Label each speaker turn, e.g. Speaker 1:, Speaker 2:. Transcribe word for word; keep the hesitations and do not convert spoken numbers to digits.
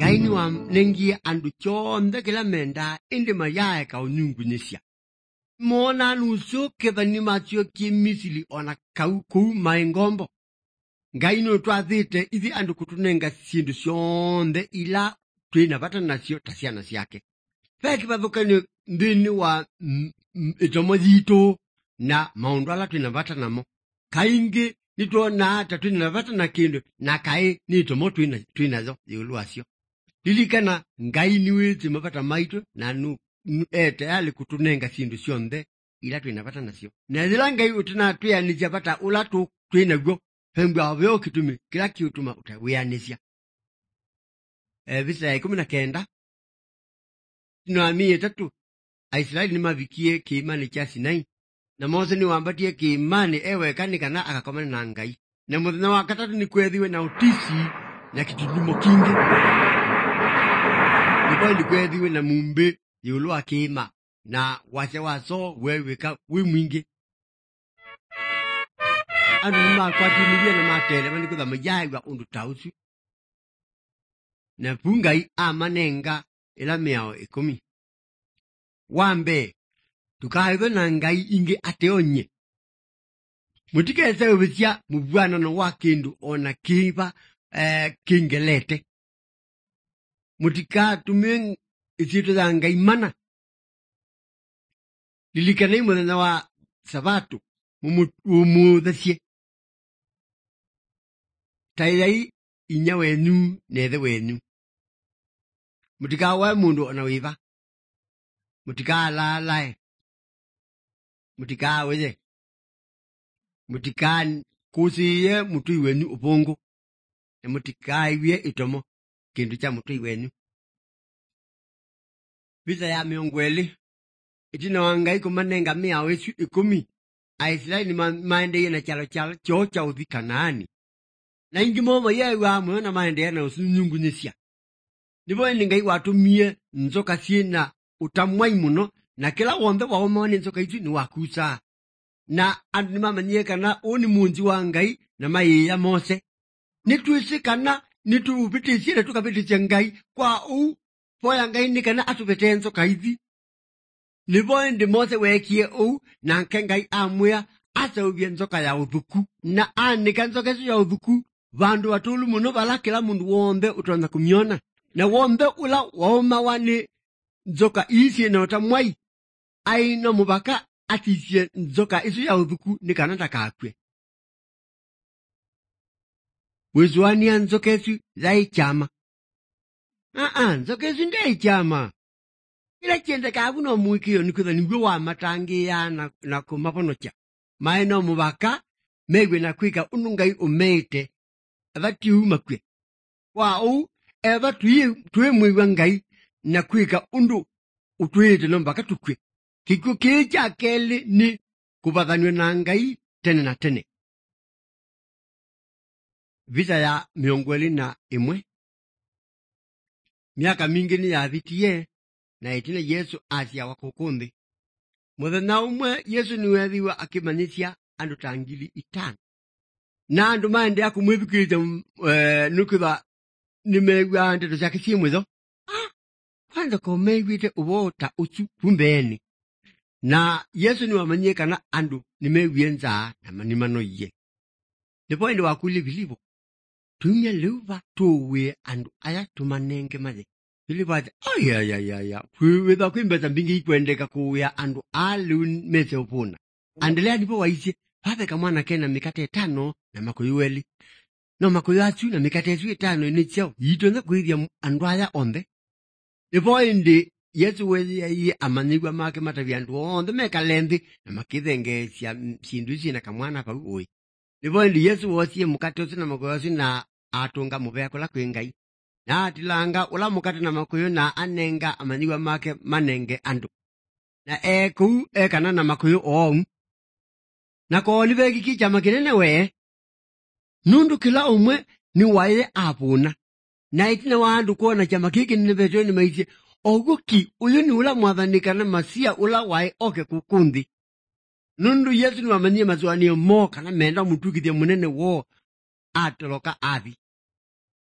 Speaker 1: Ngaini wa nengi andu chonde kila menda indi mayae ka unyungu nisya. Mona nuso kethani machio kimisili ona kauku maengombo. Ngaini utwa dhite ithi andu kutunenga sindu sionde ila tuina vata nasio tasiana siyake. Feki bathukani ndini wa itomo zito na maundwala tuina vata namo. Kaingi nito na ata tuina vata na kindu na kai nitomo tuina tuina zo yuluasio. Lilikana ngaini wezi mavata maito na nu ete ali kutunenga sindu sionde ila tuina vata nasio. Na zila ngai utuna tuya nijapata ula tu tuina go hembu avyo kitumi kila kiutuma utawianisya. E, visa ya ikumi na kenda tunaamie tatu Aisraeli ni mavikie kiimani cha Sinai na Mose ni wambatie kiimani ewe kanikana akakomana na ngai na muthenya wa katatu ni kwethiwe na utisi na kitulimo kingi nipo ni kwethiwe na mumbe yulu wa kiima na wase waso weweka wi mwingi andu nima kwa timilia na matele mani kutha majaiwa undu tausu na pungai amanenga ila miao ikumi. Wambe, tukahiwe na ngai inge ateonye. Mutika esewe wisia mbuwana na wakindu ona kiva eh, kingelete. Mutika tumeng isito za ngai mana. Lilikana imo na wa sabatu umudhasye. Tailai inya wenu nethe wenu. Mutika wa mundu ona wiva. Mutika la lae. Mutika weze. Mutika kusiye mutui wenu upongo. Na mutika iwe itomo kindu cha mutui wenu. Visa ya miongweli. Itina wangai kumanenga mia wesu ikumi. Aisraeli ni maende yena chalo chalo chocha uthi Kanaani. Na ingi moma yewa mwena maende yana usunyungu nisya. Nipo ngai watumie nzoka siena utamwai muno na kila wonde waomone nzoka itu ni wakusa. Na andi mama nyekana oni munji wa ngai na mai ya Mose. Nituisi kana nitu upitisi na tukapitisi ngai kwa u poya ngai nikana atupete nzoka hivi. Nipo ndi Mose wekie u na nke ngai amwea asa ubie nzoka ya udhuku. Na anika nzoka isu ya udhuku vandu watulu muno bala kila mundu wonde utuanza kumiona. Na wonde ula waoma wani nzoka isi na utamwai. Aino mubaka atisi nzoka isu ya udhuku ni kanata kakwe. Wezuani ya nzoka isu zai chama. Aa, nzoka isu ndai chama. Ila chende kabuno mwikio nikutha nigwe wa matangi ya na, na kumaponocha. Maino mubaka megwe na kwika unungai umeite. Avati umakwe. Wao eva tuye tuye mwiwa ngai na kwika undu utuete no mpaka tukwe. Kiku kecha kele ni kubathaniwe na ngai tene na tene. Visa ya miongweli na imwe. Miaka mingi ni ya vitiye na itina Yesu asia wakukundi. Muthenya umwe Yesu niwethiwa akimanyisya andu tangili itano. Na andu maende ya kumwithukirite uh, nukutha nimegwa ndeto zake siemwezo. Ah, kwanza komegwite ubota uchu pumbeni. Na Yesu ni wamanyeka na andu nimegwienza na manimano ye. Nipo ende wakuli bilibo. Tumia luva tuwe andu aya tumanenge maze. Bilibo aja, aya ya ya ya. Witha kuimbeza mbingi ikuendeka kuwea andu alu mese upuna. Andelea nipo waisi, hape kamwana kena mikate tano na makoyueli. No makoyachu na mikate esu tano ni chao. Yitonza kuhivya andwaya onde. Nipo indi Yesu wezi ya iye amanigwa make matavi andu onde meka lendi na makithenge siya sinduisi na kamwana pa uoi. Nipo indi Yesu wasiye mukate osu na makoyasu na atunga mubea kula kuingai. Na atilanga ula mukate na makoyo na anenga amanigwa make manenge andu. Na eku ekana na makoyo oom. Na kuolive kikicha makinene wee. Nundu kila umwe ni wae apuna. Na itina waandu kuona chama kiki ninevetwe ni maisi. Oguki uyu ni ula mwathanika na masia ula wae oke kukundi. Nundu Yesu ni wamanyie mazuani mo kana menda mutukithia munene wo atoloka athi.